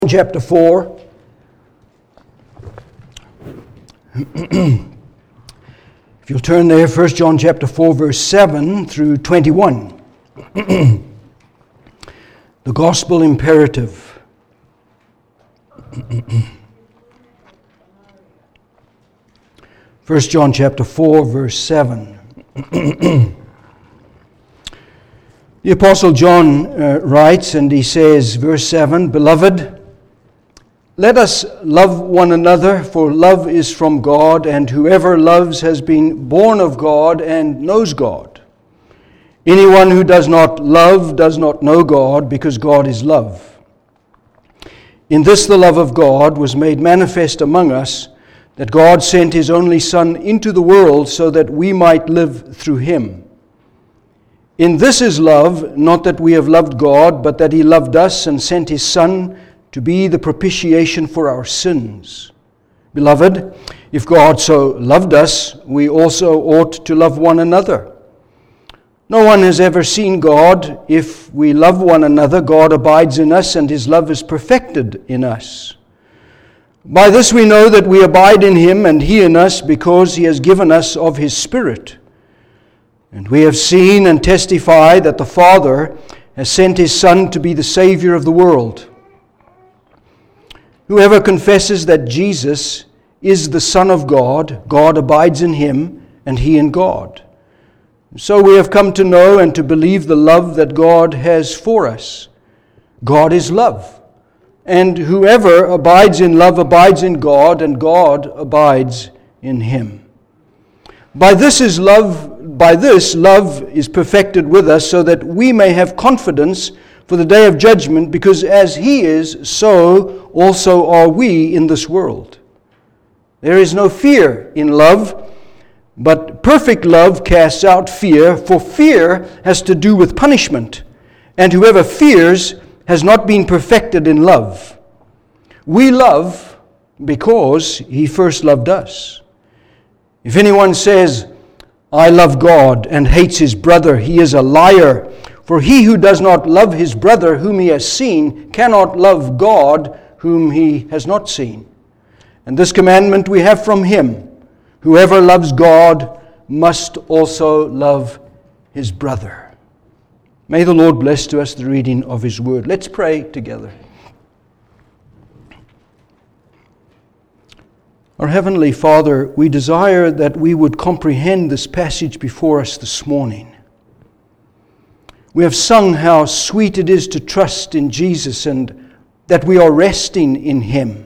Chapter 4. If you'll turn there, 1 John chapter 4, verse 7 through 21. The gospel imperative. 1 John chapter 4, verse 7. The Apostle John writes, and he says, verse 7, "Beloved, let us love one another, for love is from God, and whoever loves has been born of God and knows God. Anyone who does not love does not know God, because God is love. In this the love of God was made manifest among us, that God sent His only Son into the world so that we might live through Him. In this is love, not that we have loved God, but that He loved us and sent His Son to be the propitiation for our sins. Beloved, if God so loved us, we also ought to love one another. No one has ever seen God. If we love one another, God abides in us, and His love is perfected in us. By this we know that we abide in Him, and He in us, because He has given us of His Spirit. And we have seen and testify that the Father has sent His Son to be the Savior of the world. Whoever confesses that Jesus is the Son of God, God abides in Him, and He in God. So we have come to know and to believe the love that God has for us. God is love. And whoever abides in love abides in God, and God abides in him. By this love is perfected with us, so that we may have confidence for the day of judgment, because as He is, so also are we in this world. There is no fear in love, but perfect love casts out fear, for fear has to do with punishment, and whoever fears has not been perfected in love. We love because He first loved us. If anyone says, "I love God," and hates his brother, he is a liar. For he who does not love his brother whom he has seen cannot love God whom he has not seen. And this commandment we have from Him: whoever loves God must also love his brother. May the Lord bless to us the reading of His word. Let's pray together. Our Heavenly Father, we desire that we would comprehend this passage before us this morning. We have sung how sweet it is to trust in Jesus and that we are resting in Him.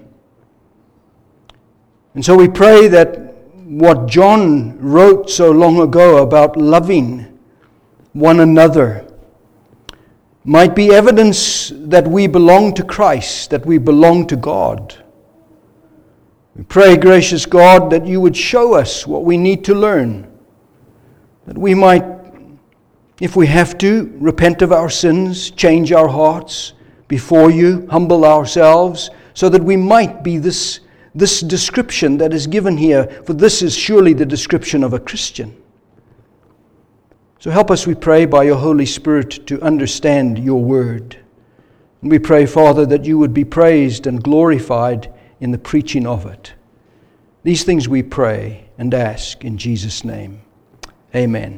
And so we pray that what John wrote so long ago about loving one another might be evidence that we belong to Christ, that we belong to God. We pray, gracious God, that You would show us what we need to learn, that we might, if we have to, repent of our sins, change our hearts before You, humble ourselves, so that we might be this description that is given here, for this is surely the description of a Christian. So help us, we pray, by Your Holy Spirit to understand Your word. And we pray, Father, that You would be praised and glorified in the preaching of it. These things we pray and ask in Jesus' name. Amen.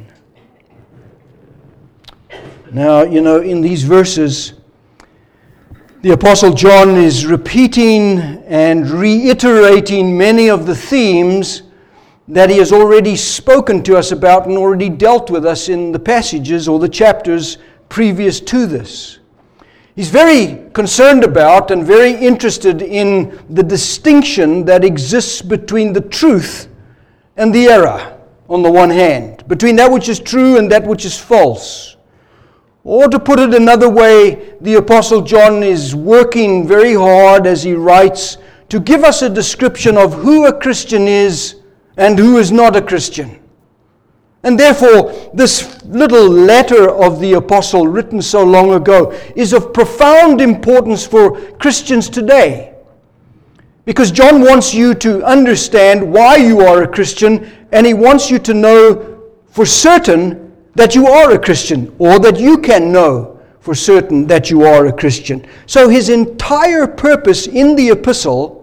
Now, in these verses, the Apostle John is repeating and reiterating many of the themes that he has already spoken to us about and already dealt with us in the passages or the chapters previous to this. He's very concerned about and very interested in the distinction that exists between the truth and the error, on the one hand, between that which is true and that which is false. Or to put it another way, the Apostle John is working very hard as he writes to give us a description of who a Christian is and who is not a Christian. And therefore, this little letter of the Apostle written so long ago is of profound importance for Christians today. Because John wants you to understand why you are a Christian, and he wants you to know for certain that you are a Christian, or that you can know for certain that you are a Christian. So his entire purpose in the epistle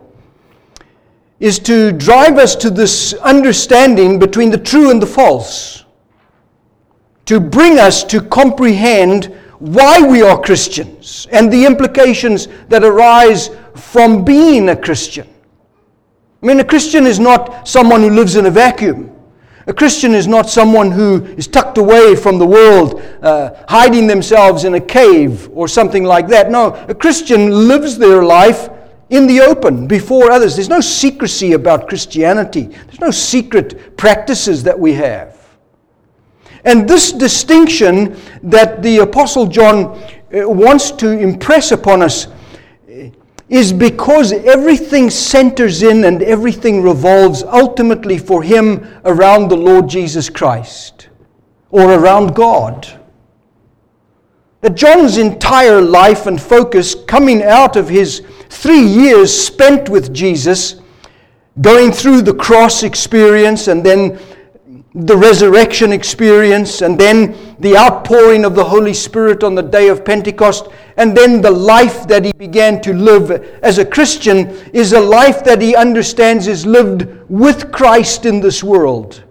is to drive us to this understanding between the true and the false, to bring us to comprehend why we are Christians and the implications that arise from being a Christian. I mean, a Christian is not someone who lives in a vacuum. A Christian is not someone who is tucked away from the world, hiding themselves in a cave or something like that. No, a Christian lives their life in the open before others. There's no secrecy about Christianity. There's no secret practices that we have. And this distinction that the Apostle John wants to impress upon us is because everything centers in and everything revolves ultimately for him around the Lord Jesus Christ or around God. That John's entire life and focus coming out of his 3 years spent with Jesus, going through the cross experience and then the resurrection experience and then the outpouring of the Holy Spirit on the day of Pentecost, and then the life that he began to live as a Christian is a life that he understands is lived with Christ in this world,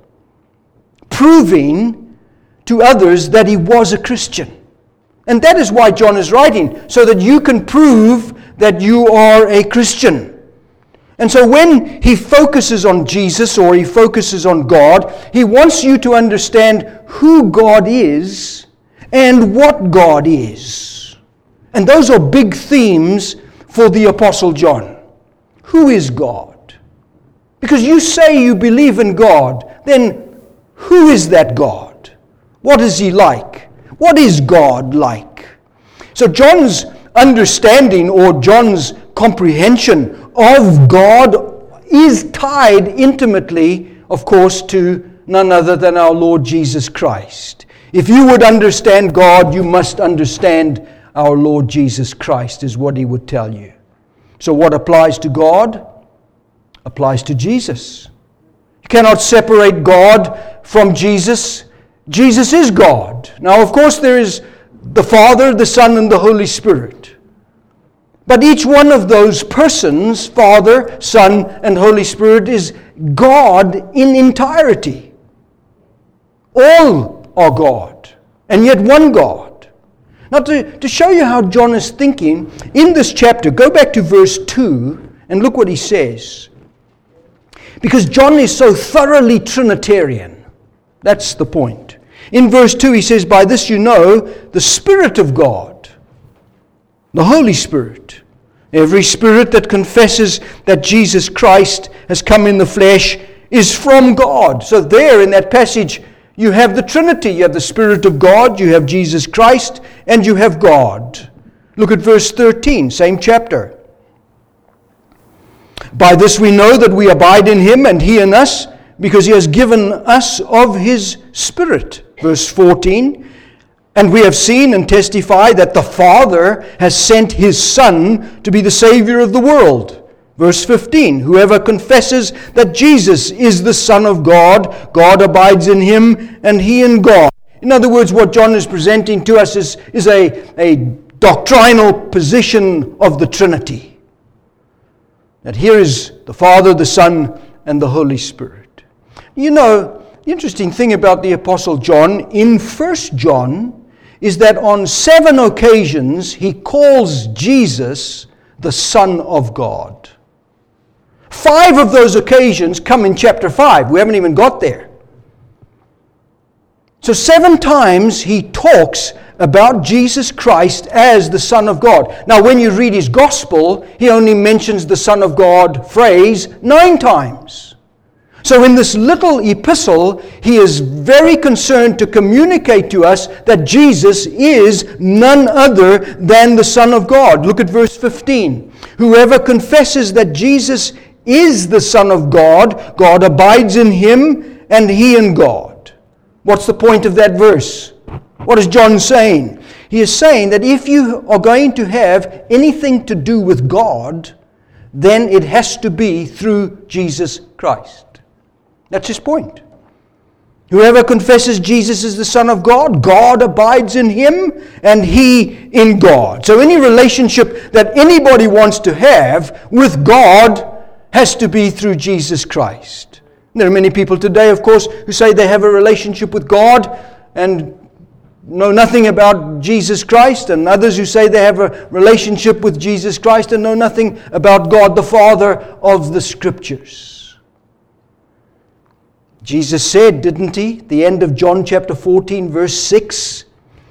proving to others that he was a Christian. And that is why John is writing, so that you can prove that you are a Christian. And so when he focuses on Jesus or he focuses on God, he wants you to understand who God is and what God is. And those are big themes for the Apostle John. Who is God? Because you say you believe in God, then who is that God? What is he like? What is God like? So John's understanding or John's comprehension of God is tied intimately, of course, to none other than our Lord Jesus Christ. If you would understand God, you must understand our Lord Jesus Christ, is what he would tell you. So what applies to God applies to Jesus. You cannot separate God from Jesus. Jesus is God. Now, of course, there is the Father, the Son, and the Holy Spirit. But each one of those persons, Father, Son, and Holy Spirit, is God in entirety. All are God, and yet one God. Now, to show you how John is thinking, in this chapter, go back to verse 2 and look what he says. Because John is so thoroughly Trinitarian. That's the point. In verse 2 he says, "By this you know the Spirit of God, the Holy Spirit. Every spirit that confesses that Jesus Christ has come in the flesh is from God." So there in that passage, you have the Trinity. You have the Spirit of God, you have Jesus Christ, and you have God. Look at verse 13, same chapter. "By this we know that we abide in him and he in us, because he has given us of his Spirit." Verse 14, "And we have seen and testify that the Father has sent his Son to be the Savior of the world." Verse 15, "Whoever confesses that Jesus is the Son of God, God abides in him and he in God." In other words, what John is presenting to us is a doctrinal position of the Trinity. That here is the Father, the Son, and the Holy Spirit. You know, the interesting thing about the Apostle John, in 1 John, is that on 7 occasions he calls Jesus the Son of God. 5 of those occasions come in chapter 5. We haven't even got there. So 7 times he talks about Jesus Christ as the Son of God. Now when you read his gospel, he only mentions the Son of God phrase 9 times. So in this little epistle, he is very concerned to communicate to us that Jesus is none other than the Son of God. Look at verse 15. "Whoever confesses that Jesus is the Son of God, God abides in him and he in God." What's the point of that verse? What is John saying? He is saying that if you are going to have anything to do with God, then it has to be through Jesus Christ. That's his point. Whoever confesses Jesus is the Son of God, God abides in him and he in God. So any relationship that anybody wants to have with God has to be through Jesus Christ. There are many people today, of course, who say they have a relationship with God and know nothing about Jesus Christ, and others who say they have a relationship with Jesus Christ and know nothing about God the Father of the Scriptures. Jesus said, didn't he, the end of John chapter 14, verse 6,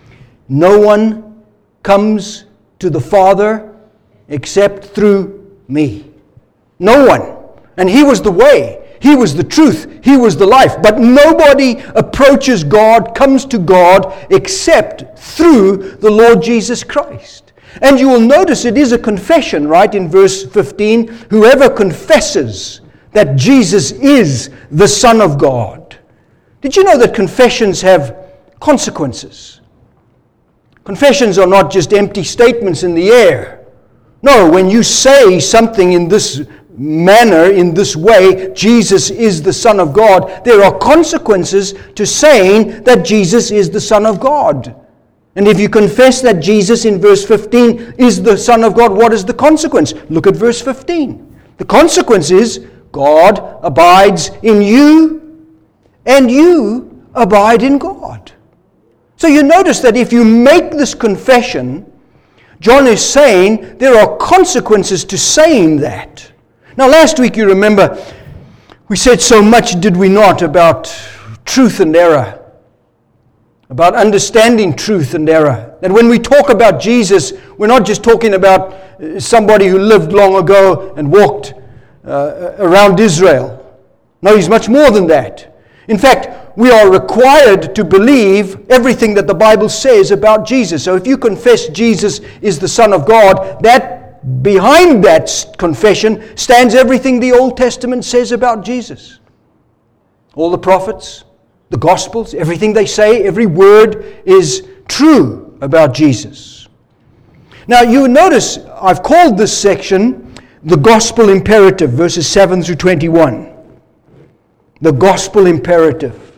no one comes to the Father except through me. No one. And he was the way, he was the truth, he was the life. But nobody approaches God, comes to God, except through the Lord Jesus Christ. And you will notice it is a confession, right, in verse 15, whoever confesses that Jesus is the Son of God. Did you know that confessions have consequences? Confessions are not just empty statements in the air. No, when you say something in this manner, in this way, Jesus is the Son of God, there are consequences to saying that Jesus is the Son of God. And if you confess that Jesus in verse 15 is the Son of God, what is the consequence? Look at verse 15. The consequence is God abides in you, and you abide in God. So you notice that if you make this confession, John is saying there are consequences to saying that. Now last week, you remember, we said so much, did we not, about truth and error, about understanding truth and error. That when we talk about Jesus, we're not just talking about somebody who lived long ago and walked around Israel. No, he's much more than that. In fact, we are required to believe everything that the Bible says about Jesus. So if you confess Jesus is the Son of God, that behind that confession stands everything the Old Testament says about Jesus. All the prophets, the Gospels, everything they say, every word is true about Jesus. Now you notice I've called this section the gospel imperative, verses 7 through 21. The gospel imperative.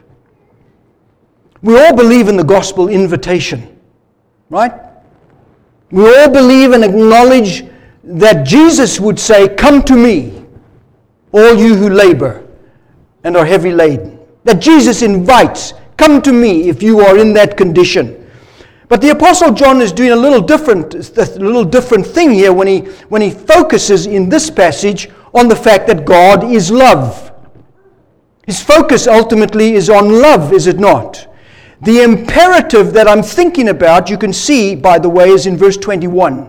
We all believe in the gospel invitation, right? We all believe and acknowledge that Jesus would say, "Come to me, all you who labor and are heavy laden." That Jesus invites, "Come to me," if you are in that condition. But the Apostle John is doing a little different thing here when he focuses in this passage on the fact that God is love. His focus ultimately is on love, is it not? The imperative that I'm thinking about, you can see, by the way, is in verse 21.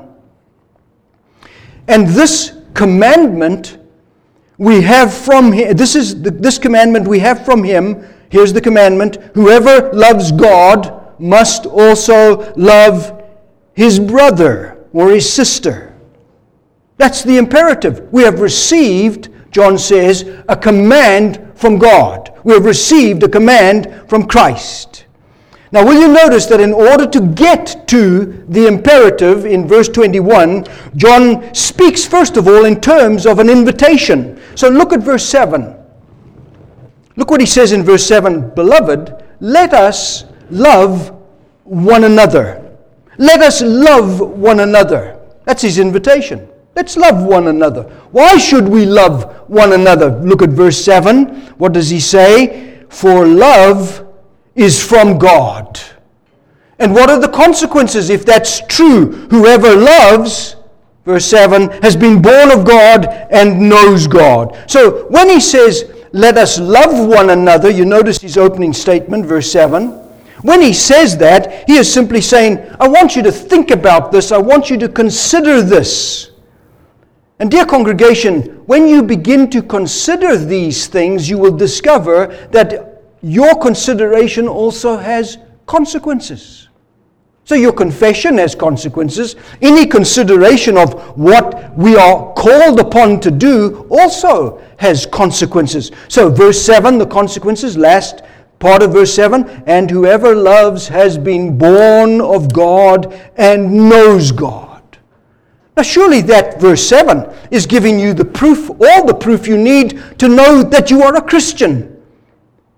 And this commandment we have from him, this commandment we have from him, here's the commandment, whoever loves God must also love his brother or his sister. That's the imperative. We have received, John says, a command from God. We have received a command from Christ. Now, will you notice that in order to get to the imperative in verse 21, John speaks first of all in terms of an invitation. So look at verse 7. Look what he says in verse 7. Beloved, let us love one another. Let us love one another. That's his invitation. Let's love one another. Why should we love one another? Look at verse 7. What does he say? For love is from God. And what are the consequences if that's true? Whoever loves, verse 7, has been born of God and knows God. So when he says, let us love one another, you notice his opening statement, verse 7. When he says that, he is simply saying, I want you to think about this. I want you to consider this. And dear congregation, when you begin to consider these things, you will discover that your consideration also has consequences. So your confession has consequences. Any consideration of what we are called upon to do also has consequences. So verse 7, the consequences, last part of verse 7, and whoever loves has been born of God and knows God. Now surely that verse 7 is giving you the proof, all the proof you need to know that you are a Christian.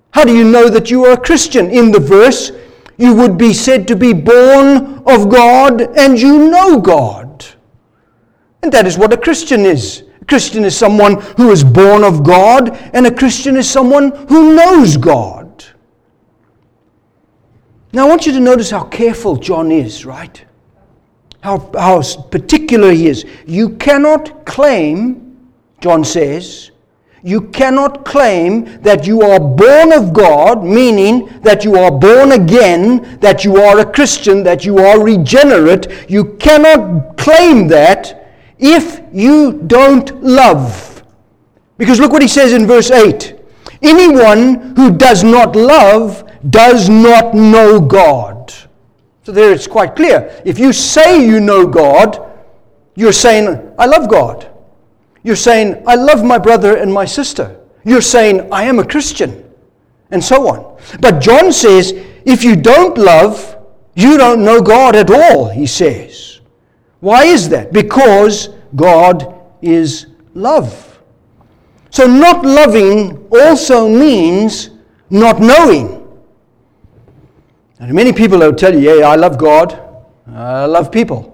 How do you know that you are a Christian? In the verse, you would be said to be born of God and you know God. And that is what a Christian is. A Christian is someone who is born of God, and a Christian is someone who knows God. Now I want you to notice how careful John is, right? How particular he is. You cannot claim, John says, you cannot claim that you are born of God, meaning that you are born again, that you are a Christian, that you are regenerate. You cannot claim that if you don't love. Because look what he says in verse 8. Anyone who does not love does not know God. So there it's quite clear. If you say you know God, you're saying, I love God. You're saying, I love my brother and my sister. You're saying, I am a Christian, and so on. But John says, if you don't love, you don't know God at all, he says. Why is that? Because God is love. So not loving also means not knowing. And many people will tell you, yeah, I love God, I love people.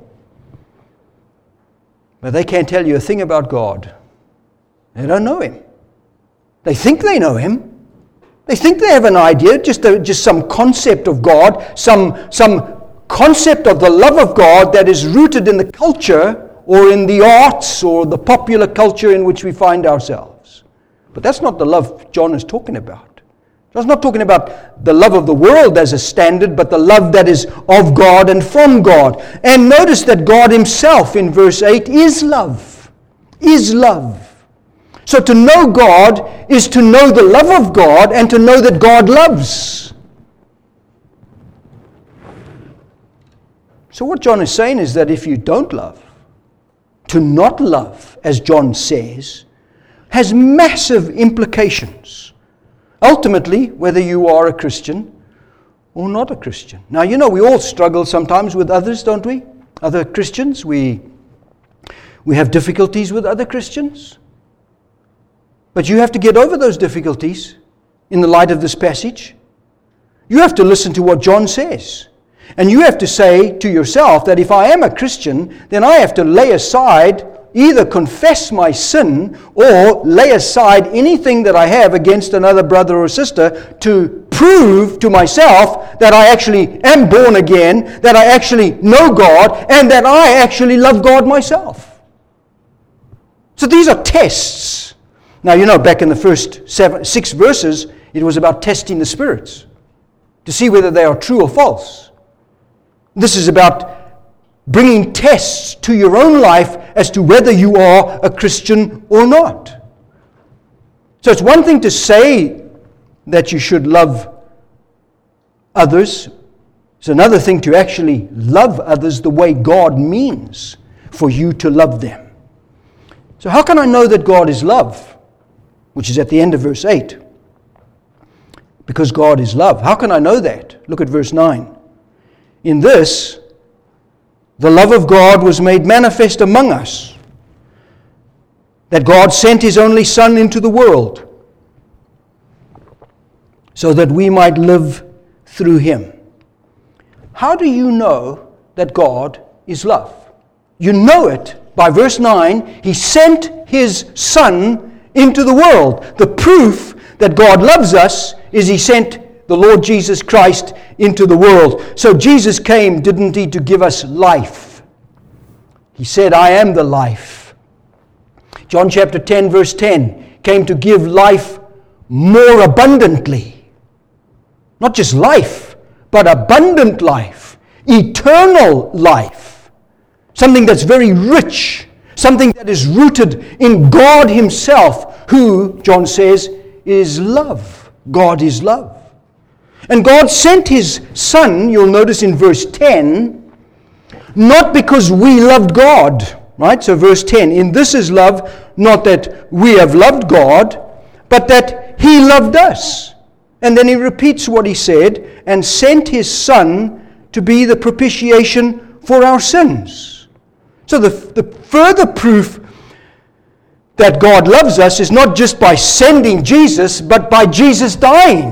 But they can't tell you a thing about God. They don't know Him. They think they know Him. They think they have an idea, just some concept of God, some concept of the love of God that is rooted in the culture or in the arts or the popular culture in which we find ourselves. But that's not the love John is talking about. John's not talking about the love of the world as a standard, but the love that is of God and from God. And notice that God Himself in verse 8 is love. Is love. So to know God is to know the love of God and to know that God loves. So what John is saying is that if you don't love, to not love, as John says, has massive implications. Ultimately, whether you are a Christian or not a Christian. Now, you know, we all struggle sometimes with others, don't we? Other Christians. We have difficulties with other Christians. But you have to get over those difficulties in the light of this passage. You have to listen to what John says. And you have to say to yourself that if I am a Christian, then I have to lay aside, either confess my sin or lay aside anything that I have against another brother or sister to prove to myself that I actually am born again, that I actually know God, and that I actually love God myself. So these are tests. Now, you know, back in the first 6 verses, it was about testing the spirits to see whether they are true or false. This is about bringing tests to your own life as to whether you are a Christian or not. So it's one thing to say that you should love others. It's another thing to actually love others the way God means for you to love them. So how can I know that God is love? Which is at the end of verse 8. Because God is love. How can I know that? Look at verse 9. In this, the love of God was made manifest among us, that God sent His only Son into the world, so that we might live through Him. How do you know that God is love? You know it by verse 9. He sent His Son into the world. The proof that God loves us is He sent the Lord Jesus Christ into the world. So Jesus came, didn't He, to give us life. He said, I am the life. John chapter 10 verse 10 came to give life more abundantly. Not just life, but abundant life. Eternal life. Something that's very rich. Something that is rooted in God Himself, who, John says, is love. God is love. And God sent His Son, you'll notice in verse 10, not because we loved God, right? So verse 10, in this is love, not that we have loved God, but that He loved us. And then He repeats what He said, and sent His Son to be the propitiation for our sins. So the further proof that God loves us is not just by sending Jesus, but by Jesus dying.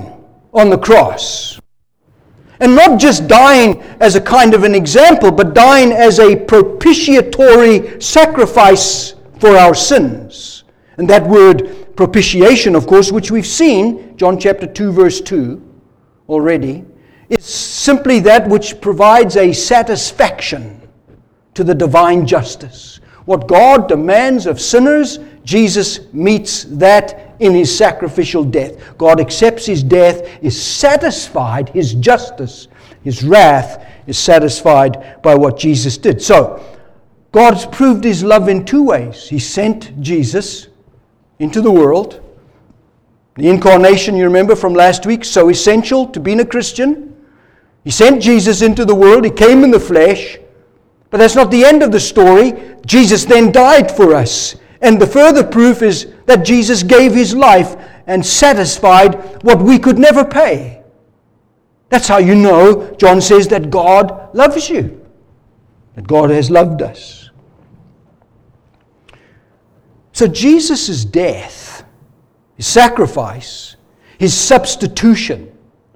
on the cross. And not just dying as a kind of an example, but dying as a propitiatory sacrifice for our sins. And that word propitiation, of course, which we've seen, John chapter 2, verse 2 already, is simply that which provides a satisfaction to the divine justice. What God demands of sinners, Jesus meets that in his sacrificial death. God accepts his death, is satisfied, his justice, his wrath is satisfied by what Jesus did. So, God's proved his love in two ways. He sent Jesus into the world. The incarnation, you remember from last week, so essential to being a Christian. He sent Jesus into the world. He came in the flesh. But that's not the end of the story. Jesus then died for us. And the further proof is that Jesus gave his life and satisfied what we could never pay. That's how you know, John says, that God loves you. That God has loved us. So Jesus' death, his sacrifice, his substitution,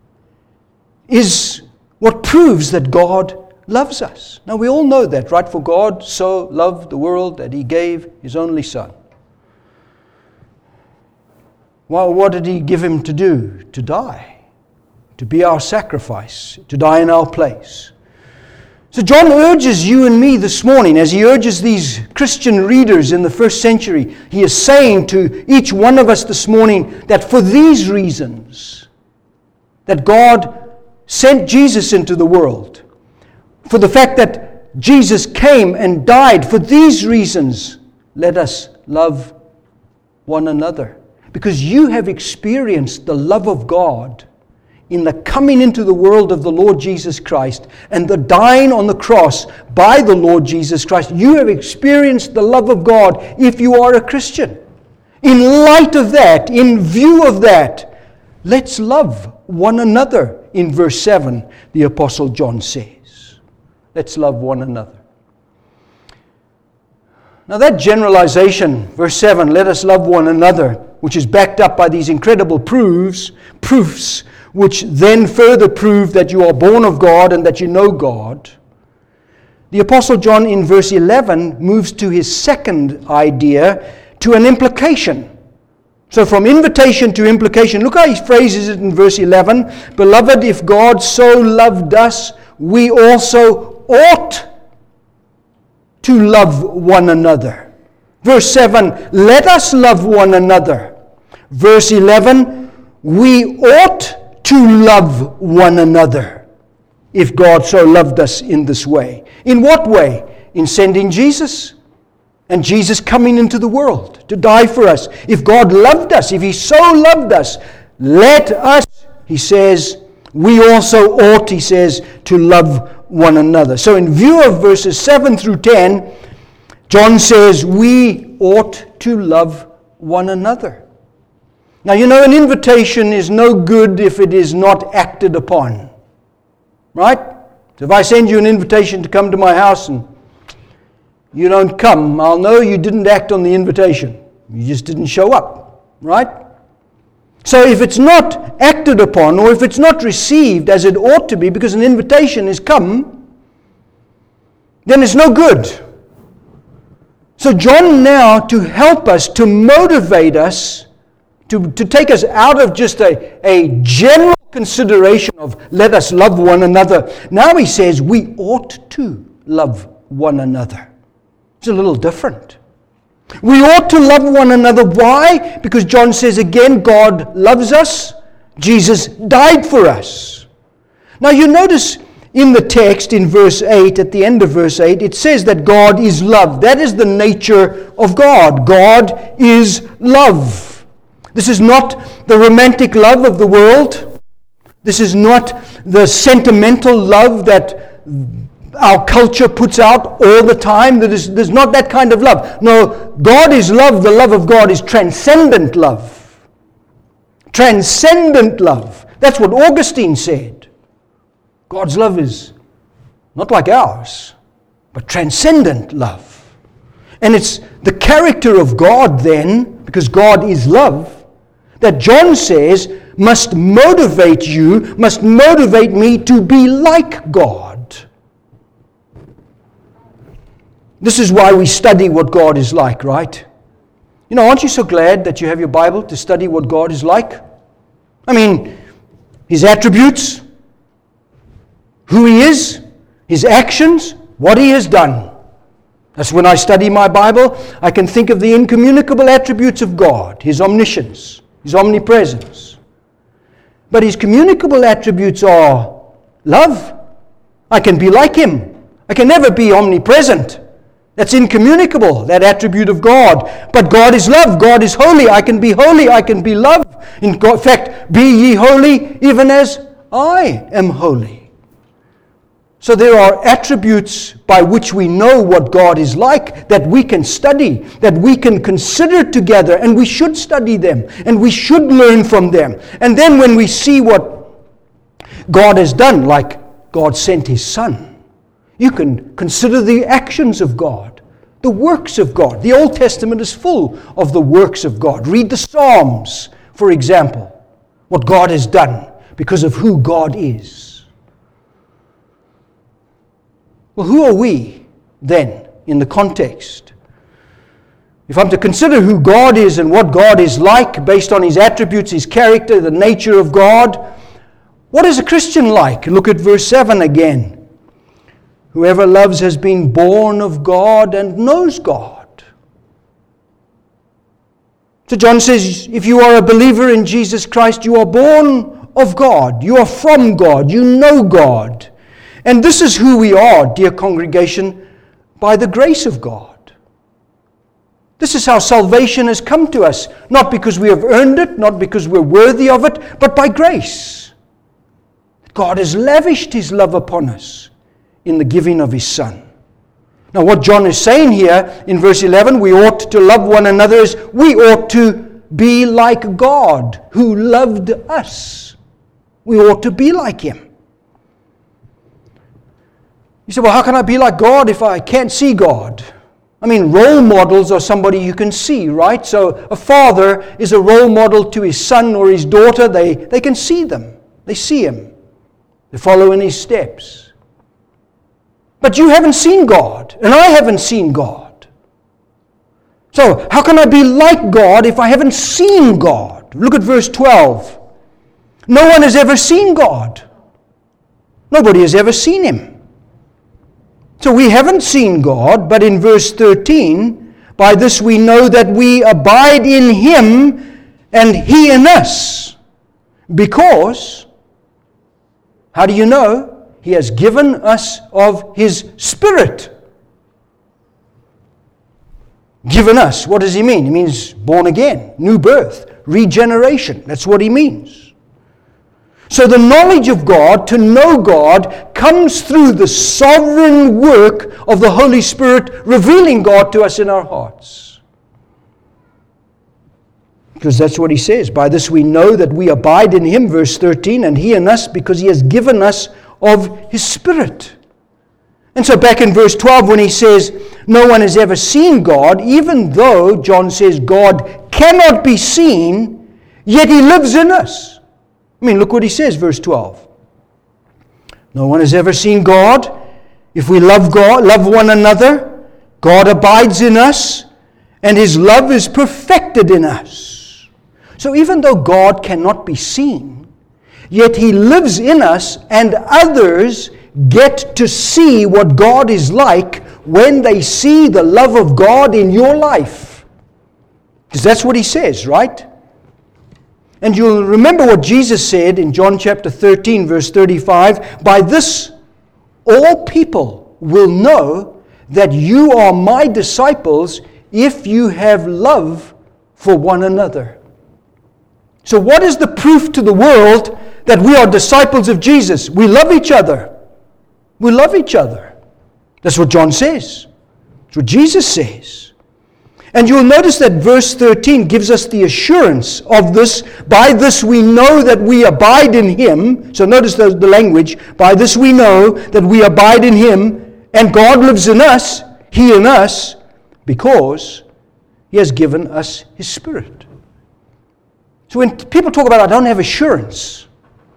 is what proves that God loves us. Now we all know that, right? For God so loved the world that he gave his only Son. Well, what did he give him to do? To die. To be our sacrifice. To die in our place. So John urges you and me this morning, as he urges these Christian readers in the first century, he is saying to each one of us this morning that for these reasons, that God sent Jesus into the world, for the fact that Jesus came and died, for these reasons, let us love one another. Because you have experienced the love of God in the coming into the world of the Lord Jesus Christ and the dying on the cross by the Lord Jesus Christ. You have experienced the love of God if you are a Christian. In light of that, in view of that, let's love one another. In verse 7, the Apostle John says. Let's love one another. Now that generalization, verse 7, let us love one another, which is backed up by these incredible proofs, which then further prove that you are born of God and that you know God. The Apostle John in verse 11 moves to his second idea, to an implication. So from invitation to implication, look how he phrases it in verse 11. Beloved, if God so loved us, we also ought to love one another. Verse 7, let us love one another. Verse 11, we ought to love one another if God so loved us in this way. In what way? In sending Jesus and Jesus coming into the world to die for us. If God loved us, if he so loved us, let us, he says, we also ought, he says, to love one another. So in view of verses 7 through 10, John says we ought to love one another. Now you know an invitation is no good if it is not acted upon. Right? So if I send you an invitation to come to my house and you don't come, I'll know you didn't act on the invitation. You just didn't show up. Right? So if it's not acted upon, or if it's not received as it ought to be, because an invitation is come, then it's no good. So John now, to help us, to motivate us, to take us out of just a general consideration of let us love one another, now he says we ought to love one another. It's a little different. We ought to love one another. Why? Because John says again, God loves us. Jesus died for us. Now you notice in the text in verse 8, at the end of verse 8, it says that God is love. That is the nature of God. God is love. This is not the romantic love of the world. This is not the sentimental love that our culture puts out all the time. There's not that kind of love. No, God is love. The love of God is transcendent love. Transcendent love. That's what Augustine said. God's love is not like ours, but transcendent love. And it's the character of God then, because God is love, that John says must motivate you, must motivate me to be like God. This is why we study what God is like, right? You know, aren't you so glad that you have your Bible to study what God is like? I mean, His attributes, who He is, His actions, what He has done. That's when I study my Bible, I can think of the incommunicable attributes of God, His omniscience, His omnipresence. But His communicable attributes are love. I can be like Him. I can never be omnipresent. That's incommunicable, that attribute of God. But God is love. God is holy. I can be holy. I can be love. In fact, be ye holy even as I am holy. So there are attributes by which we know what God is like, that we can study, that we can consider together, and we should study them, and we should learn from them. And then when we see what God has done, like God sent His Son, you can consider the actions of God, the works of God. The Old Testament is full of the works of God. Read the Psalms, for example, what God has done because of who God is. Well, who are we then in the context? If I'm to consider who God is and what God is like based on His attributes, His character, the nature of God, what is a Christian like? Look at verse 7 again. Whoever loves has been born of God and knows God. So John says, if you are a believer in Jesus Christ, you are born of God. You are from God. You know God. And this is who we are, dear congregation, by the grace of God. This is how salvation has come to us, not because we have earned it, not because we're worthy of it, but by grace. God has lavished His love upon us in the giving of His Son. Now what John is saying here in verse 11, we ought to love one another, is we ought to be like God who loved us. We ought to be like Him. You say, well, how can I be like God if I can't see God? I mean, role models are somebody you can see, right? So a father is a role model to his son or his daughter. They can see them. They see him. They follow in his steps. But you haven't seen God, and I haven't seen God. So how can I be like God if I haven't seen God? Look at verse 12. No one has ever seen God. Nobody has ever seen Him. So we haven't seen God, but in verse 13, by this we know that we abide in Him and He in us. Because, how do you know? He has given us of His Spirit. Given us, what does He mean? He means born again, new birth, regeneration. That's what He means. So the knowledge of God, to know God, comes through the sovereign work of the Holy Spirit revealing God to us in our hearts. Because that's what He says. By this we know that we abide in Him, verse 13, and He in us, because He has given us of His Spirit. And so back in verse 12 when he says, no one has ever seen God, even though John says God cannot be seen, yet He lives in us. I mean, look what he says, verse 12. No one has ever seen God. If we love God, love one another, God abides in us, and His love is perfected in us. So even though God cannot be seen, yet He lives in us, and others get to see what God is like when they see the love of God in your life. Because that's what He says, right? And you'll remember what Jesus said in John chapter 13, verse 35, by this all people will know that you are my disciples if you have love for one another. So what is the proof to the world that we are disciples of Jesus? We love each other. We love each other. That's what John says. That's what Jesus says. And you'll notice that verse 13 gives us the assurance of this. By this we know that we abide in Him. So notice the language. By this we know that we abide in Him, and God lives in us, He in us, because He has given us His Spirit. So when people talk about, I don't have assurance,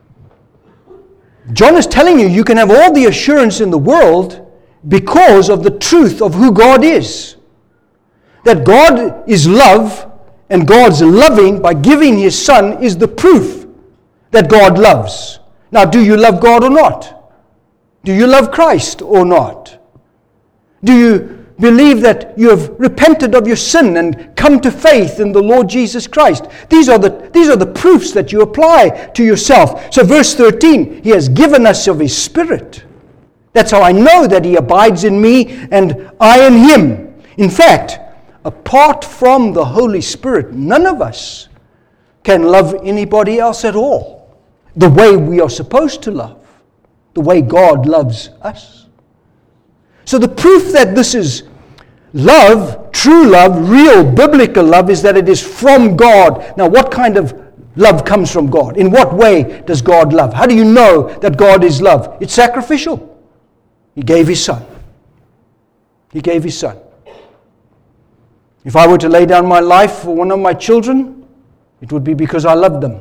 John is telling you can have all the assurance in the world because of the truth of who God is. That God is love, and God's loving by giving His Son is the proof that God loves. Now, do you love God or not? Do you love Christ or not? Do you believe that you have repented of your sin and come to faith in the Lord Jesus Christ? These are the proofs that you apply to yourself. So verse 13, He has given us of His Spirit. That's how I know that He abides in me and I in Him. In fact, apart from the Holy Spirit, none of us can love anybody else at all the way we are supposed to love, the way God loves us. So the proof that this is love, true love, real biblical love, is that it is from God. Now, what kind of love comes from God? In what way does God love? How do you know that God is love? It's sacrificial. He gave His Son. He gave His Son. If I were to lay down my life for one of my children, it would be because I loved them.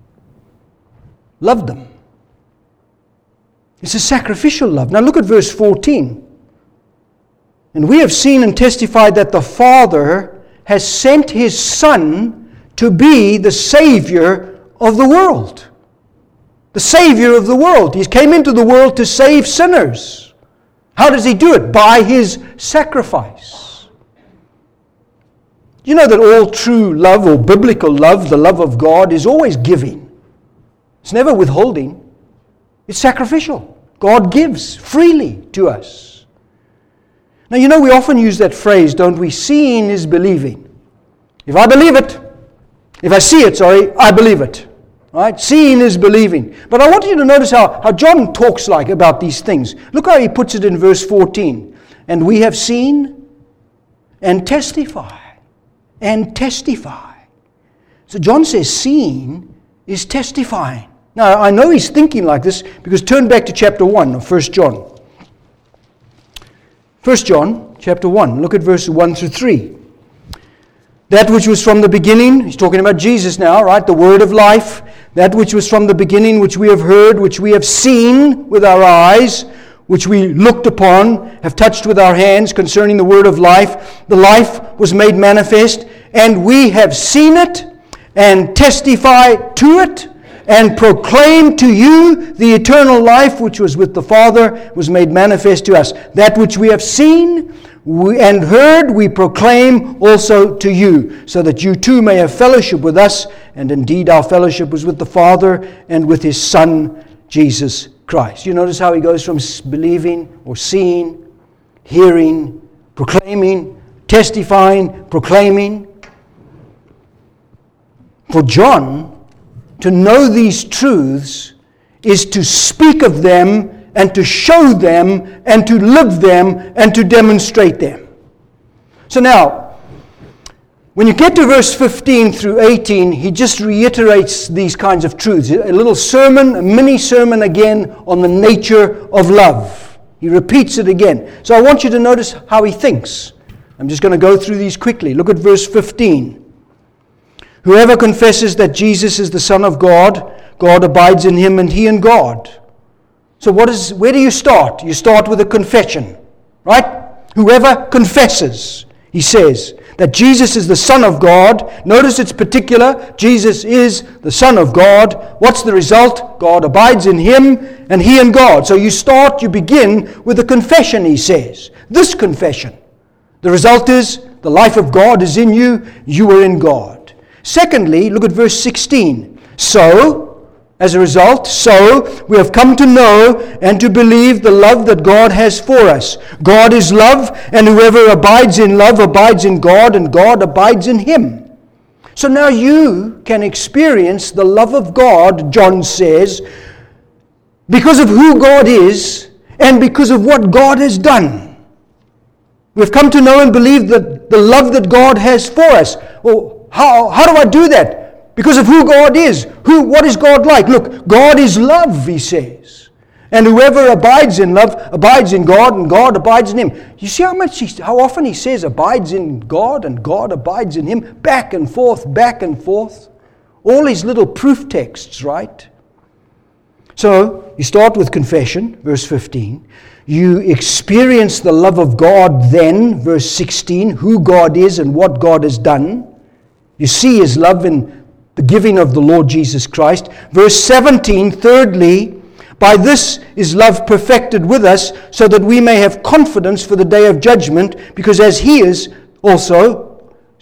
Loved them. It's a sacrificial love. Now look at verse 14. And we have seen and testified that the Father has sent His Son to be the Savior of the world. The Savior of the world. He came into the world to save sinners. How does He do it? By His sacrifice. You know that all true love or biblical love, the love of God, is always giving. It's never withholding. It's sacrificial. God gives freely to us. Now, you know, we often use that phrase, don't we? Seeing is believing. If I believe it, if I see it, I believe it. Right? Seeing is believing. But I want you to notice how John talks like about these things. Look how he puts it in verse 14. And we have seen and testify. And testify. So John says seeing is testifying. Now, I know he's thinking like this because turn back to chapter 1 of 1 John. 1 John chapter 1. Look at verses 1 through 3. That which was from the beginning, he's talking about Jesus now, right? The word of life. That which was from the beginning, which we have heard, which we have seen with our eyes, which we looked upon, have touched with our hands concerning the word of life. The life was made manifest, and we have seen it, and testify to it, and proclaim to you the eternal life which was with the Father, was made manifest to us. That which we have seen and heard, we proclaim also to you, so that you too may have fellowship with us. And indeed our fellowship was with the Father and with His Son, Jesus Christ. You notice how he goes from believing or seeing, hearing, proclaiming, testifying, proclaiming. For John, to know these truths is to speak of them and to show them and to live them and to demonstrate them. So now, when you get to verse 15 through 18, he just reiterates these kinds of truths. A little sermon, a mini sermon again on the nature of love. He repeats it again. So I want you to notice how he thinks. I'm just going to go through these quickly. Look at verse 15. Whoever confesses that Jesus is the Son of God, God abides in him and he in God. So where do you start? You start with a confession, right? Whoever confesses, he says, that Jesus is the Son of God. Notice it's particular. Jesus is the Son of God. What's the result? God abides in him and he in God. So you begin with a confession, he says. This confession. The result is the life of God is in you. You are in God. Secondly, look at verse 16. As a result, we have come to know and to believe the love that God has for us. God is love, and whoever abides in love abides in God, and God abides in him. So now you can experience the love of God, John says, because of who God is and because of what God has done. We've come to know and believe that the love that God has for us. Well, how do I do that? Because of who God is. What is God like? Look, God is love, he says. And whoever abides in love abides in God, and God abides in him. You see how often he says abides in God and God abides in him? Back and forth, back and forth. all his little proof texts, right? So, you start with confession, verse 15. You experience the love of God then, verse 16, who God is and what God has done. You see his love in the giving of the Lord Jesus Christ. Verse 17, thirdly, by this is love perfected with us, so that we may have confidence for the day of judgment, because as he is, so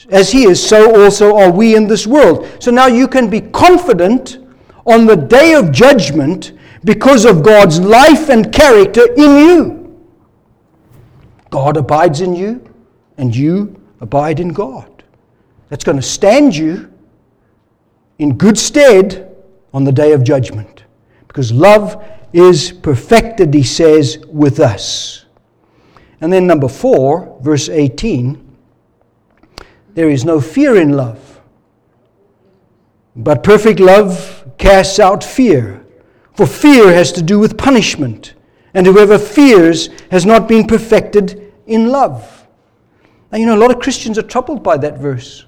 also are we in this world. So now you can be confident on the day of judgment because of God's life and character in you. God abides in you, and you abide in God. That's going to stand you in good stead on the day of judgment. Because love is perfected, he says, with us. And then number 4, verse 18, there is no fear in love, but perfect love casts out fear. For fear has to do with punishment, and whoever fears has not been perfected in love. Now, a lot of Christians are troubled by that verse.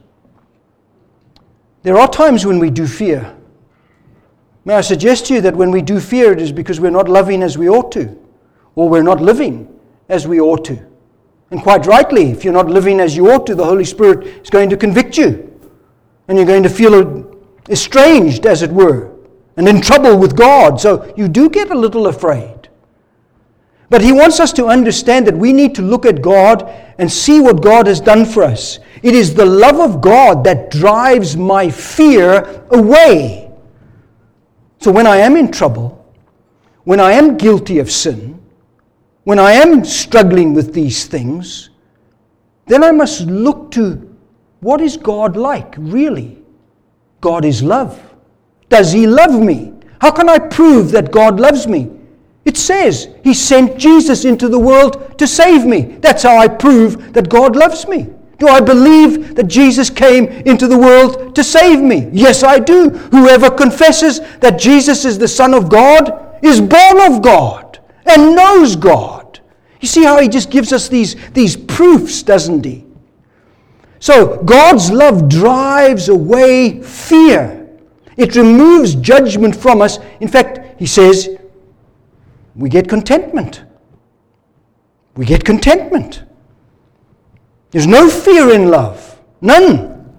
There are times when we do fear. May I suggest to you that when we do fear, it is because we're not loving as we ought to, or we're not living as we ought to. And quite rightly, if you're not living as you ought to, the Holy Spirit is going to convict you, and you're going to feel estranged, as it were, and in trouble with God. So you do get a little afraid. But he wants us to understand that we need to look at God and see what God has done for us. It is the love of God that drives my fear away. So when I am in trouble, when I am guilty of sin, when I am struggling with these things, then I must look to what is God like, really? God is love. Does he love me? How can I prove that God loves me? It says he sent Jesus into the world to save me. That's how I prove that God loves me. Do I believe that Jesus came into the world to save me? Yes, I do. Whoever confesses that Jesus is the Son of God is born of God and knows God. You see how he just gives us these proofs, doesn't he? So God's love drives away fear. It removes judgment from us. In fact, he says, we get contentment. We get contentment. There's no fear in love. None.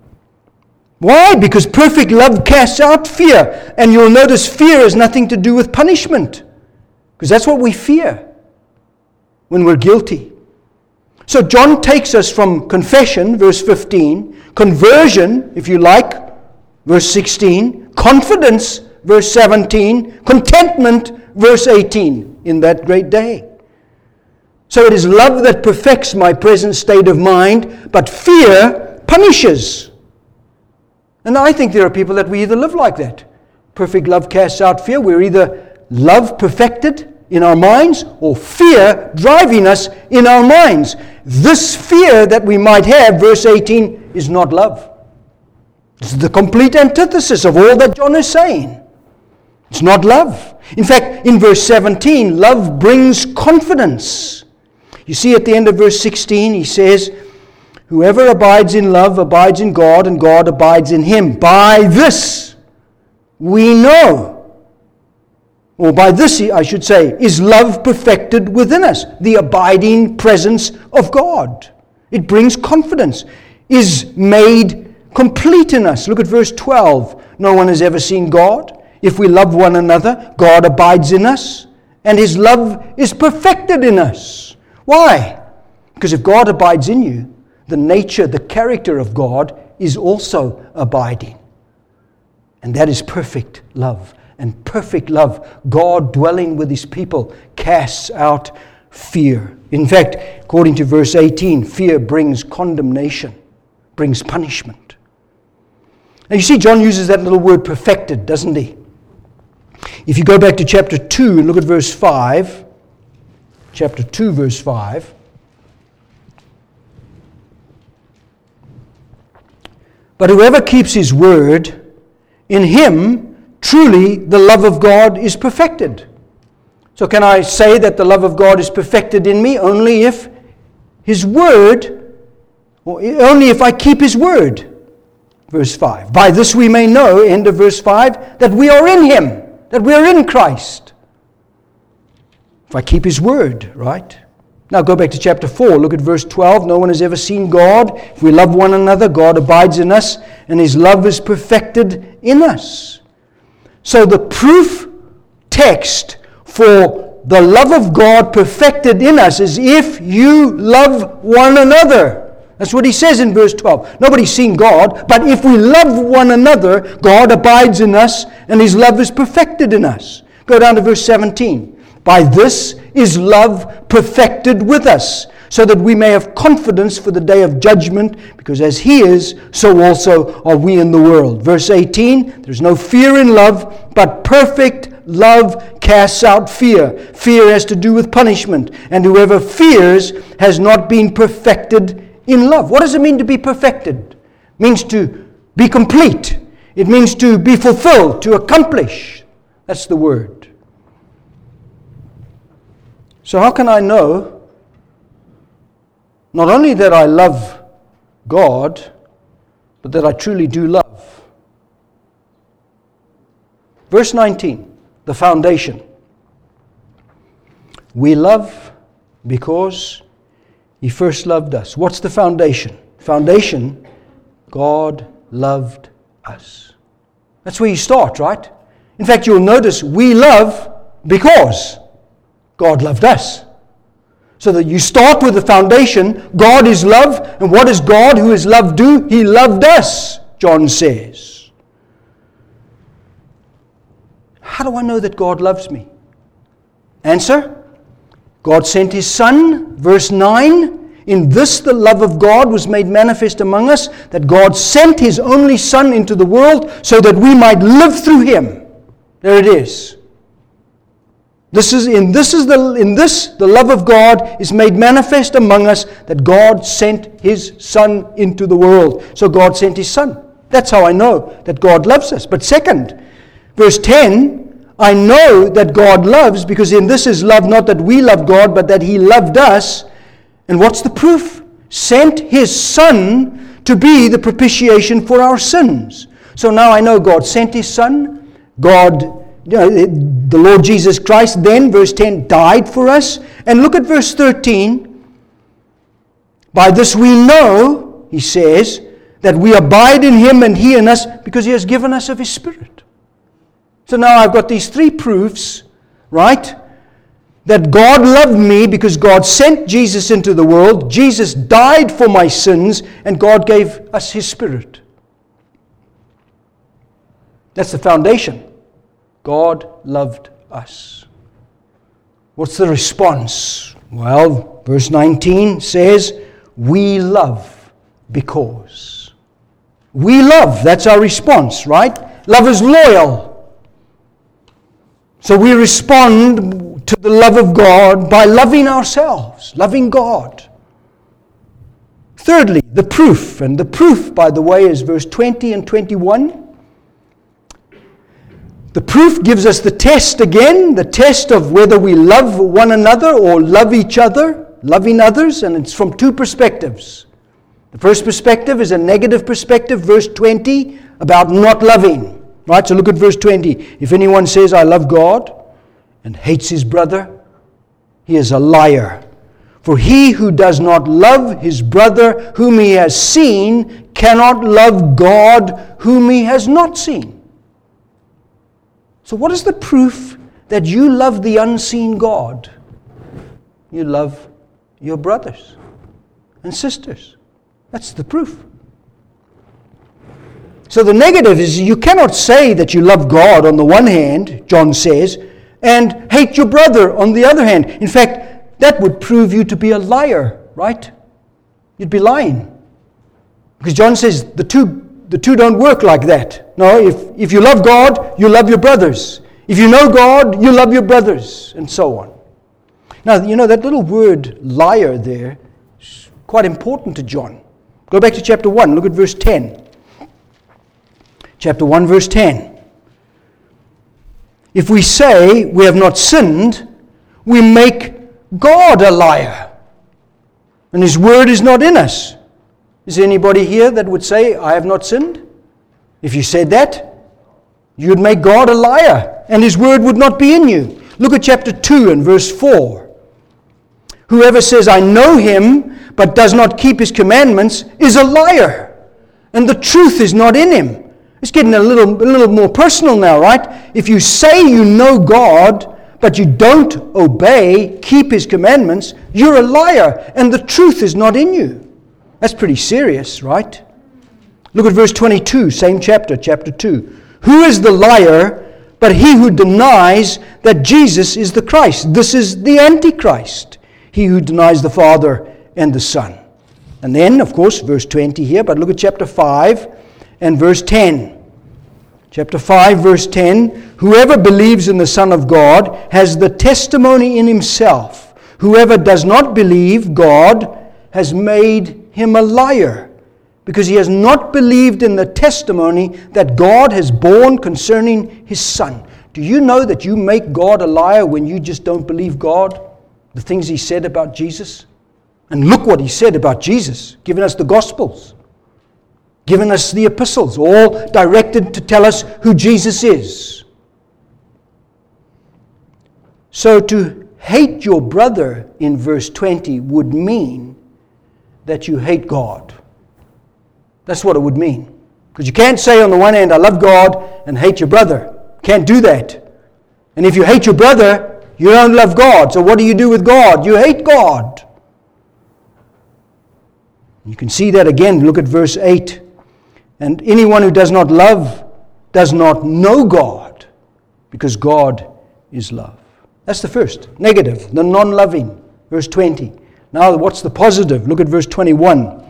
Why? Because perfect love casts out fear. And you'll notice fear has nothing to do with punishment. Because that's what we fear when we're guilty. So John takes us from confession, verse 15, conversion, if you like, verse 16, confidence, verse 17, contentment, verse 18, in that great day. So it is love that perfects my present state of mind, but fear punishes. And I think there are people that we either live like that. Perfect love casts out fear. We're either love perfected in our minds or fear driving us in our minds. This fear that we might have, verse 18, is not love. This is the complete antithesis of all that John is saying. It's not love. In fact, in verse 17, love brings confidence. You see at the end of verse 16, he says, whoever abides in love abides in God, and God abides in him. By this we know, or by this, I should say, is love perfected within us, the abiding presence of God. It brings confidence, is made complete in us. Look at verse 12. No one has ever seen God. If we love one another, God abides in us, and his love is perfected in us. Why? Because if God abides in you, the nature, the character of God is also abiding. And that is perfect love. And perfect love, God dwelling with his people, casts out fear. In fact, according to verse 18, fear brings condemnation, brings punishment. Now you see, John uses that little word perfected, doesn't he? If you go back to chapter 2 and look at verse 5, chapter 2, verse 5, but whoever keeps his word, in him truly the love of God is perfected. So can I say that the love of God is perfected in me only if his word, or only if I keep his word? Verse 5. By this we may know, end of verse 5, that we are in Him, that we are in Christ. If I keep His word, right? Now go back to chapter 4. Look at verse 12. No one has ever seen God. If we love one another, God abides in us, and His love is perfected in us. So the proof text for the love of God perfected in us is if you love one another. That's what he says in verse 12. Nobody's seen God, but if we love one another, God abides in us, and His love is perfected in us. Go down to verse 17. By this is love perfected with us, so that we may have confidence for the day of judgment, because as He is, so also are we in the world. Verse 18, there's no fear in love, but perfect love casts out fear. Fear has to do with punishment, and whoever fears has not been perfected in love. What does it mean to be perfected? It means to be complete. It means to be fulfilled, to accomplish. That's the word. So how can I know not only that I love God, but that I truly do love? Verse 19, the foundation. We love because He first loved us. What's the foundation? Foundation, God loved us. That's where you start, right? In fact, you'll notice we love because God loved us. So that you start with the foundation, God is love, and what does God who is love do? He loved us, John says. How do I know that God loves me? Answer, God sent His Son, verse 9. In this the love of God was made manifest among us, that God sent His only Son into the world so that we might live through Him. There it is. The love of God is made manifest among us, that God sent His Son into the world. So God sent His Son. That's how I know that God loves us. But second, verse 10, I know that God loves, because in this is love, not that we love God, but that He loved us. And what's the proof? Sent His Son to be the propitiation for our sins. So now I know God sent His Son. The Lord Jesus Christ then, verse 10, died for us. And look at verse 13. By this we know, he says, that we abide in Him and He in us, because He has given us of His Spirit. So now I've got these three proofs, right? That God loved me because God sent Jesus into the world, Jesus died for my sins, and God gave us His Spirit. That's the foundation. God loved us. What's the response? Well, verse 19 says, we love because. We love, that's our response, right? Love is loyal. So we respond to the love of God by loving ourselves, loving God. Thirdly, the proof. And the proof, by the way, is verse 20 and 21. The proof gives us the test again, the test of whether we love one another or love each other, loving others, and it's from two perspectives. The first perspective is a negative perspective, verse 20, about not loving. Right, so look at verse 20. If anyone says, I love God, and hates his brother, he is a liar. For he who does not love his brother whom he has seen cannot love God whom he has not seen. So what is the proof that you love the unseen God? You love your brothers and sisters. That's the proof. So the negative is you cannot say that you love God on the one hand, John says, and hate your brother on the other hand. In fact, that would prove you to be a liar, right? You'd be lying. Because John says the two don't work like that. No, if you love God, you love your brothers. If you know God, you love your brothers, and so on. Now, you know, that little word liar there is quite important to John. Go back to chapter 1, look at verse 10. Chapter 1, verse 10. If we say we have not sinned, we make God a liar, and His word is not in us. Is there anybody here that would say, I have not sinned? If you said that, you would make God a liar, and His word would not be in you. Look at chapter 2 and verse 4. Whoever says, I know Him, but does not keep His commandments, is a liar, and the truth is not in him. It's getting a little more personal now, right? If you say you know God, but you don't obey, keep His commandments, you're a liar, and the truth is not in you. That's pretty serious, right? Look at verse 22, same chapter, chapter 2. Who is the liar but he who denies that Jesus is the Christ? This is the Antichrist, he who denies the Father and the Son. And then, of course, verse 20 here, but look at chapter 5 and verse 10. Chapter 5, verse 10, whoever believes in the Son of God has the testimony in himself. Whoever does not believe God has made him a liar, because he has not believed in the testimony that God has borne concerning His Son. Do you know that you make God a liar when you just don't believe God? The things He said about Jesus? And look what He said about Jesus, giving us the Gospels, given us the epistles, all directed to tell us who Jesus is. So to hate your brother in verse 20 would mean that you hate God. That's what it would mean. Because you can't say on the one hand, I love God, and hate your brother. Can't do that. And if you hate your brother, you don't love God. So what do you do with God? You hate God. You can see that again. Look at verse 8. And anyone who does not love does not know God, because God is love. That's the first. Negative, the non-loving. Verse 20. Now what's the positive? Look at verse 21.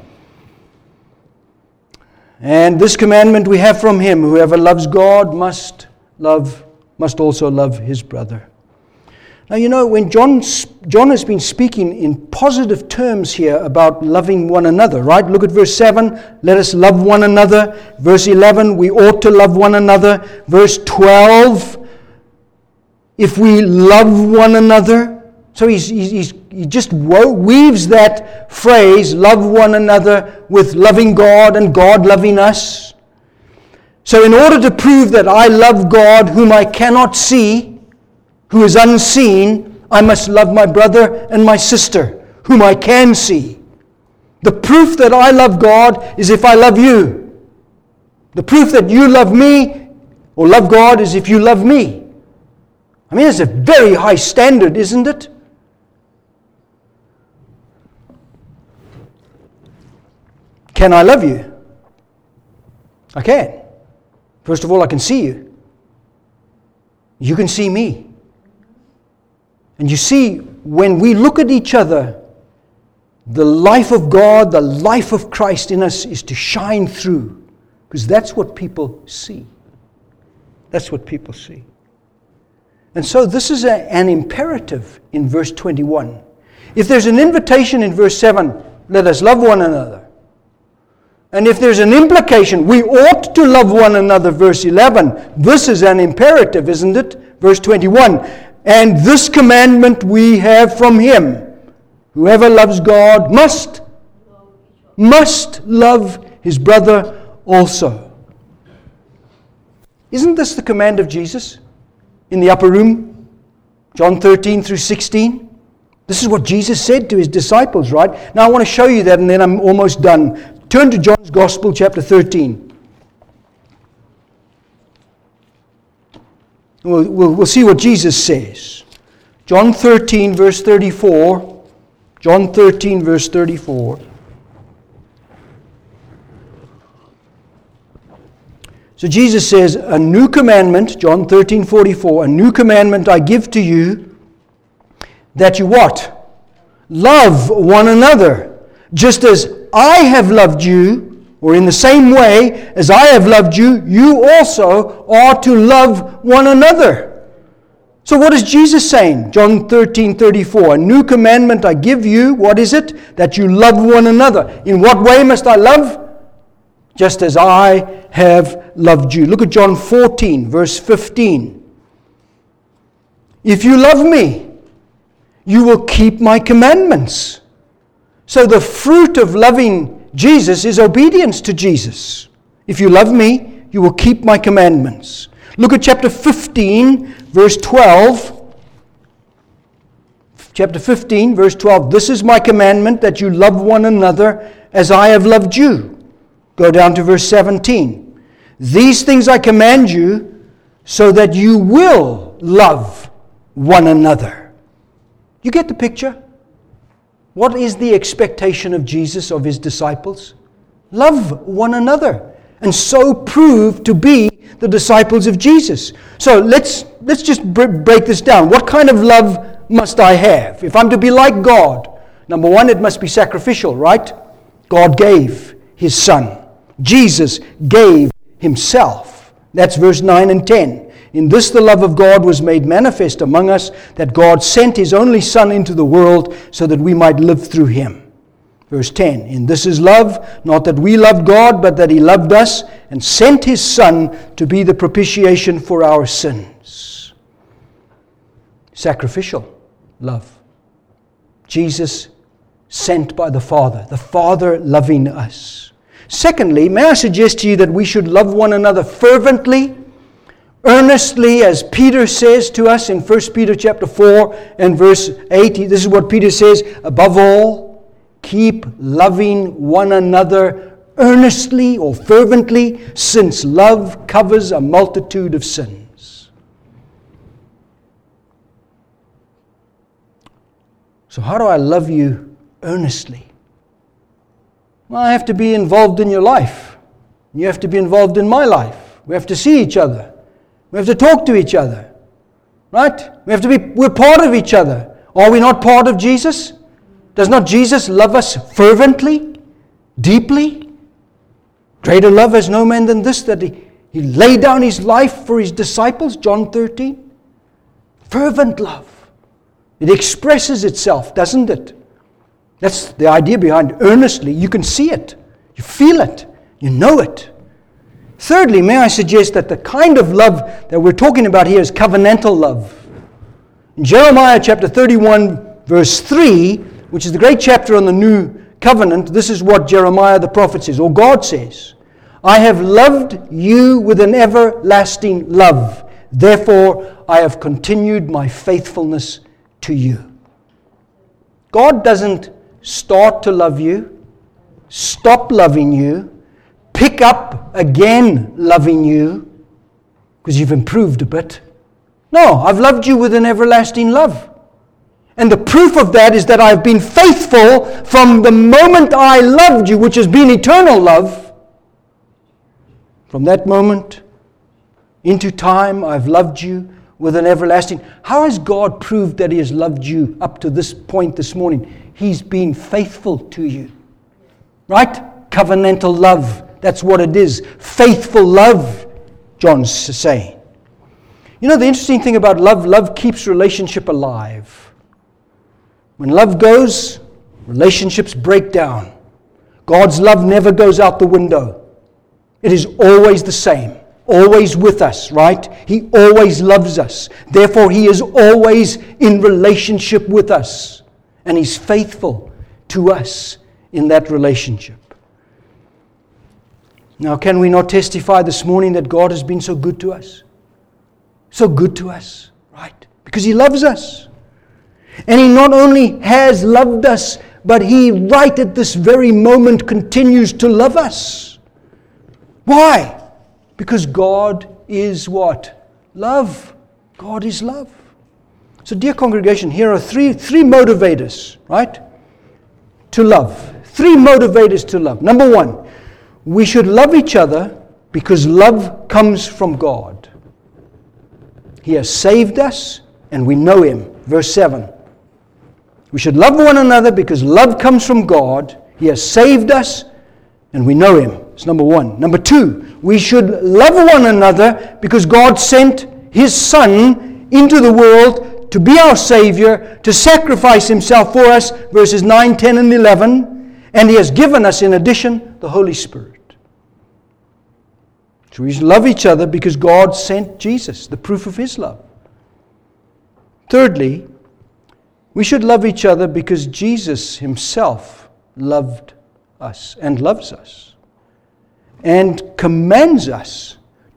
And this commandment we have from Him, whoever loves God must also love his brother. Now, you know, when John has been speaking in positive terms here about loving one another, right? Look at verse 7, let us love one another. Verse 11, we ought to love one another. Verse 12, if we love one another. So he just weaves that phrase, love one another, with loving God and God loving us. So in order to prove that I love God whom I cannot see, who is unseen, I must love my brother and my sister, whom I can see. The proof that I love God is if I love you. The proof that you love me or love God is if you love me. I mean, it's a very high standard, isn't it? Can I love you? I can. First of all, I can see you. You can see me. And you see, when we look at each other, the life of God, the life of Christ in us is to shine through. Because that's what people see. That's what people see. And so this is an imperative in verse 21. If there's an invitation in verse 7, let us love one another. And if there's an implication, we ought to love one another, verse 11. This is an imperative, isn't it? Verse 21. And this commandment we have from Him. Whoever loves God must love his brother also. Isn't this the command of Jesus in the upper room? John 13 through 16. This is what Jesus said to His disciples, right? Now I want to show you that, and then I'm almost done. Turn to John's Gospel, chapter 13. We'll see what Jesus says. John 13, verse 34. John 13, verse 34. So Jesus says, a new commandment, John 13, 44, a new commandment I give to you, that you what? Love one another, just as I have loved you, or in the same way as I have loved you, you also are to love one another. So what is Jesus saying? John 13:34. A new commandment I give you. What is it? That you love one another. In what way must I love? Just as I have loved you. Look at John 14, verse 15. If you love me, you will keep my commandments. So the fruit of loving Jesus is obedience to Jesus. If you love me, you will keep my commandments. Look at chapter 15, verse 12. Chapter 15, verse 12. This is my commandment, that you love one another as I have loved you. Go down to verse 17. These things I command you so that you will love one another. You get the picture? What is the expectation of Jesus of his disciples? Love one another, and so prove to be the disciples of Jesus. So let's just break this down. What kind of love must I have? If I'm to be like God, number one, it must be sacrificial, right? God gave his Son. Jesus gave himself. That's verse 9 and 10. In this the love of God was made manifest among us, that God sent his only Son into the world so that we might live through him. Verse 10, in this is love, not that we loved God, but that he loved us and sent his Son to be the propitiation for our sins. Sacrificial love. Jesus sent by the Father loving us. Secondly, may I suggest to you that we should love one another fervently, earnestly, as Peter says to us in 1 Peter chapter 4 and verse 8. This is what Peter says, above all, keep loving one another earnestly or fervently, since love covers a multitude of sins. So how do I love you earnestly? Well, I have to be involved in your life. You have to be involved in my life. We have to see each other. We have to talk to each other. Right? We're part of each other. Are we not part of Jesus? Does not Jesus love us fervently, deeply? Greater love has no man than this, that he laid down his life for his disciples, John 13. Fervent love. It expresses itself, doesn't it? That's the idea behind earnestly. You can see it. You feel it. You know it. Thirdly, may I suggest that the kind of love that we're talking about here is covenantal love. In Jeremiah chapter 31, verse 3, which is the great chapter on the new covenant, this is what Jeremiah the prophet says, or God says, I have loved you with an everlasting love. Therefore, I have continued my faithfulness to you. God doesn't start to love you, stop loving you, pick up again loving you, because you've improved a bit. No, I've loved you with an everlasting love. And the proof of that is that I've been faithful from the moment I loved you, which has been eternal love. From that moment into time, I've loved you with an everlasting. How has God proved that he has loved you up to this point this morning? He's been faithful to you. Right? Covenantal love. That's what it is. Faithful love, John's saying. You know, the interesting thing about love keeps relationship alive. When love goes, relationships break down. God's love never goes out the window. It is always the same, always with us, right? He always loves us. Therefore, he is always in relationship with us. And he's faithful to us in that relationship. Now, can we not testify this morning that God has been so good to us? So good to us, right? Because he loves us. And he not only has loved us, but he right at this very moment continues to love us. Why? Because God is what? Love. God is love. So dear congregation, here are three motivators, right? To love. Three motivators to love. Number one, we should love each other because love comes from God. He has saved us and we know him. Verse 7. We should love one another because love comes from God. He has saved us and we know him. It's number one. Number two, we should love one another because God sent his Son into the world to be our Savior, to sacrifice himself for us, verses 9, 10, and 11. And he has given us, in addition, the Holy Spirit. So we should love each other because God sent Jesus, the proof of his love. Thirdly, we should love each other because Jesus himself loved us and loves us and commands us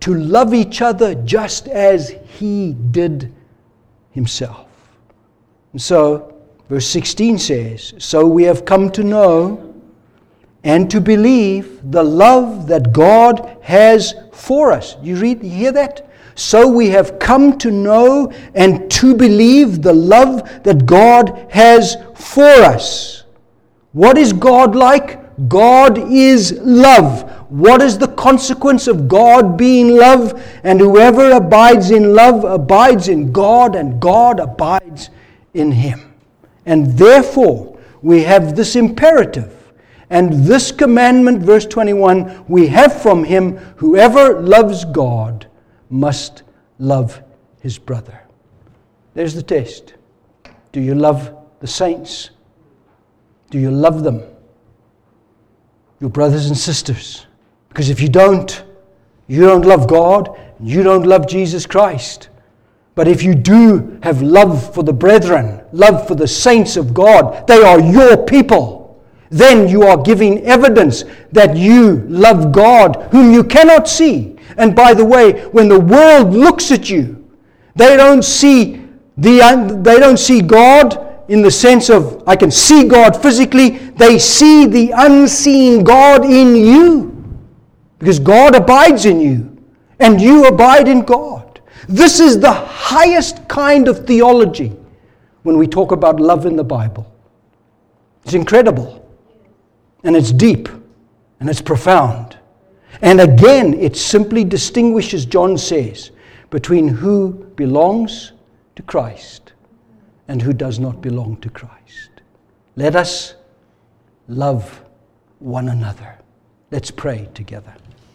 to love each other just as He did Himself. And so, verse 16 says, so we have come to know and to believe the love that God has for us. You hear that? So we have come to know and to believe the love that God has for us. What is God like? God is love. What is the consequence of God being love? And whoever abides in love abides in God, and God abides in him. And therefore, we have this imperative. And this commandment, verse 21, we have from him, whoever loves God must love his brother. There's the test. Do you love the saints? Do you love them? Your brothers and sisters. Because if you don't love God, you don't love Jesus Christ. But if you do have love for the brethren, love for the saints of God, they are your people, then you are giving evidence that you love God, whom you cannot see. And by the way, when the world looks at you, they don't see God in the sense of, I can see God physically. They see the unseen God in you. Because God abides in you, and you abide in God. This is the highest kind of theology when we talk about love in the Bible. It's incredible, and it's deep, and it's profound. And again, it simply distinguishes, John says, between who belongs to Christ and who does not belong to Christ. Let us love one another. Let's pray together.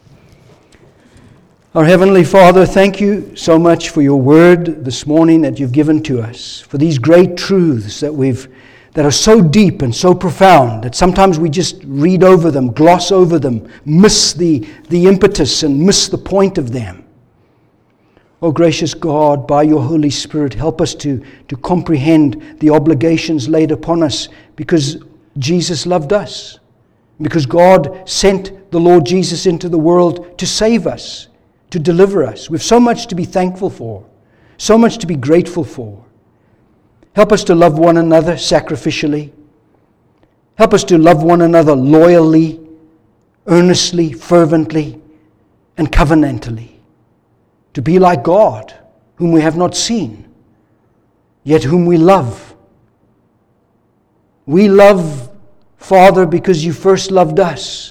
Our Heavenly Father, thank you so much for your word this morning that you've given to us, for these great truths that are so deep and so profound that sometimes we just read over them, gloss over them, miss the impetus and miss the point of them. Oh, gracious God, by your Holy Spirit, help us to comprehend the obligations laid upon us because Jesus loved us, because God sent the Lord Jesus into the world to save us, to deliver us. We have so much to be thankful for, so much to be grateful for. Help us to love one another sacrificially. Help us to love one another loyally, earnestly, fervently, and covenantally. To be like God, whom we have not seen, yet whom we love. We love, Father, because you first loved us.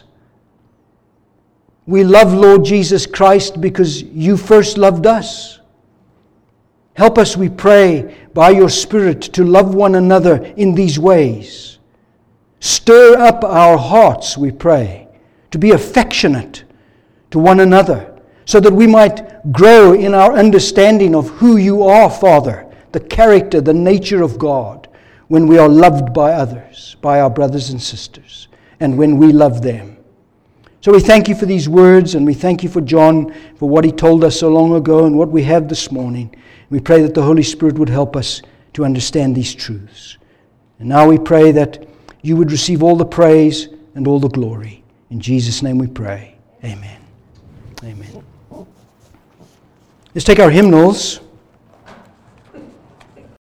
We love Lord Jesus Christ because you first loved us. Help us, we pray, by your Spirit to love one another in these ways. Stir up our hearts, we pray, to be affectionate to one another, so that we might grow in our understanding of who you are, Father, the character, the nature of God, when we are loved by others, by our brothers and sisters, and when we love them. So we thank you for these words, and we thank you for John, for what he told us so long ago and what we have this morning. We pray that the Holy Spirit would help us to understand these truths. And now we pray that you would receive all the praise and all the glory. In Jesus' name we pray. Amen. Amen. Let's take our hymnals.